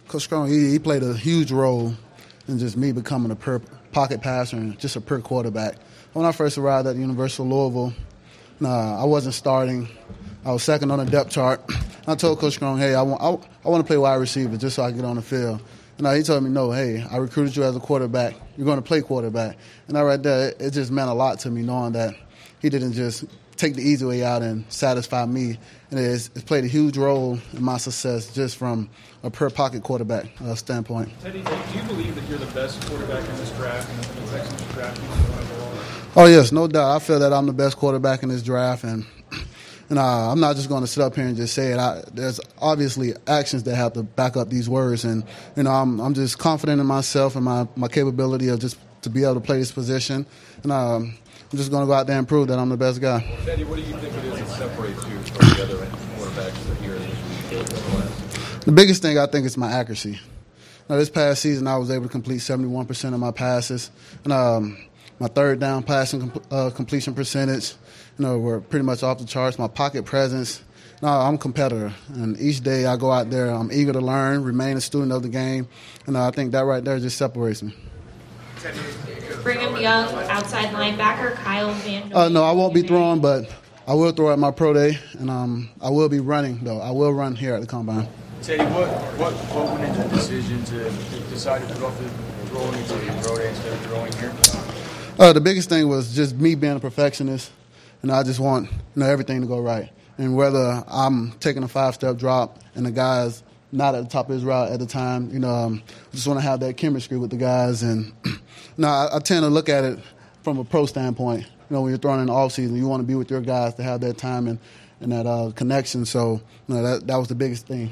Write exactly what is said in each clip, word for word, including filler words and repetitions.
Coach Strong, he, he played a huge role in just me becoming a pure pocket passer and just a pure quarterback. When I first arrived at the University of Louisville, nah, I wasn't starting. I was second on the depth chart. I told Coach Strong, hey, I want, I, I want to play wide receiver just so I can get on the field. And uh, he told me, no, hey, I recruited you as a quarterback. You're going to play quarterback. And that right there, it, it just meant a lot to me knowing that he didn't just take the easy way out and satisfy me. And it's, it's played a huge role in my success just from a pure pocket quarterback uh, standpoint. Teddy, do you believe that you're the best quarterback in this draft and the Texans draft? Oh, yes, no doubt. I feel that I'm the best quarterback in this draft. And And uh, I'm not just going to sit up here and just say it. I, there's obviously actions that have to back up these words. And, you know, I'm, I'm just confident in myself and my, my capability of just to be able to play this position. And um, I'm just going to go out there and prove that I'm the best guy. Teddy, what do you think it is that separates you from the other quarterbacks here in this week? The biggest thing I think is my accuracy. Now, this past season, I was able to complete seventy-one percent of my passes. And um, my third down passing comp- uh, completion percentage, you know, were pretty much off the charts. My pocket presence. No, I'm a competitor, and each day I go out there, I'm eager to learn, remain a student of the game, and uh, I think that right there just separates me. Brigham Young, outside linebacker, Kyle Van Noy. Uh, no, I won't be throwing, but I will throw at my pro day, and um, I will be running, though. I will run here at the Combine. Teddy, what, what, what went into the decision to decide to put off the throwing to the pro day instead of throwing here? Uh, the biggest thing was just me being a perfectionist, and I just want, you know, everything to go right. And whether I'm taking a five-step drop and the guy's not at the top of his route at the time, you know, um, I just want to have that chemistry with the guys. And you know, I, I tend to look at it from a pro standpoint. You know, when you're throwing in the offseason, you want to be with your guys to have that time and, and that uh, connection. So, you know, that, that was the biggest thing.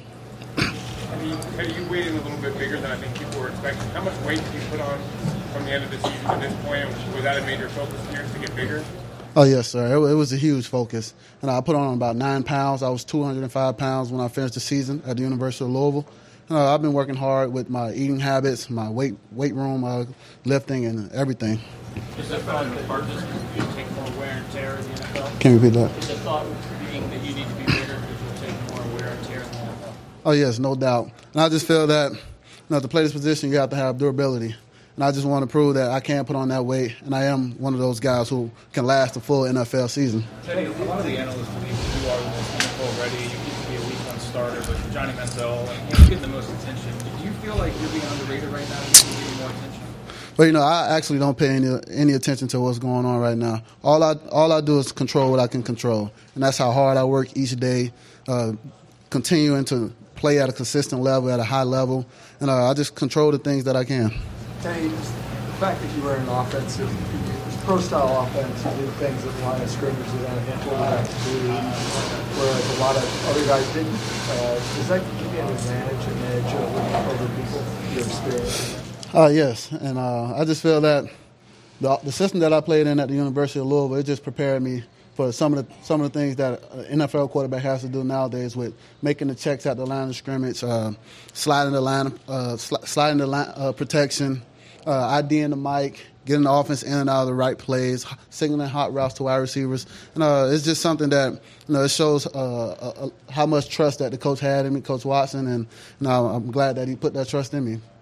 I mean, are you waiting a little bit bigger than I think people were expecting? How much weight did you put on from the end of the season to this point? Was that a major focus here to get bigger? Oh, yes, sir. It, it was a huge focus. And I put on about nine pounds. I was two hundred five pounds when I finished the season at the University of Louisville. Uh, I've been working hard with my eating habits, my weight weight room, uh, lifting, and everything. Is the thought that you're just you take more wear and tear in the N F L? Can you repeat that? Is the thought being that you need to be bigger because you'll take more wear and tear in the N F L? Oh, yes, no doubt. And I just feel that, you know, to play this position, you have to have durability. And I just want to prove that I can put on that weight, and I am one of those guys who can last a full N F L season. Teddy, a lot of the analysts believe that you are the most N F L ready. You used to be a week one starter, but Johnny Manziel, and you get the most attention. Do you feel like you're being underrated right now? You're getting more attention? But, you know, I actually don't pay any any attention to what's going on right now. All I all I do is control what I can control, and that's how hard I work each day, uh, continuing to play at a consistent level, at a high level, and uh, I just control the things that I can. Teddy, the fact that you were an offensive, pro-style offense, you did things that the line of scrimmage that a handful of guys do, whereas a lot of other guys didn't. Uh, does that give you an advantage, an edge over, over people, your experience? Uh, yes, and uh, I just feel that the, the system that I played in at the University of Louisville, it just prepared me for some of the some of the things that an N F L quarterback has to do nowadays, with making the checks at the line of scrimmage, uh, sliding the line, uh, sli- sliding the line uh, protection, uh, IDing the mic, getting the offense in and out of the right plays, signaling hot routes to wide receivers. And uh, it's just something that, you know, it shows uh, uh, how much trust that the coach had in me, Coach Watson, and you know, I'm glad that he put that trust in me.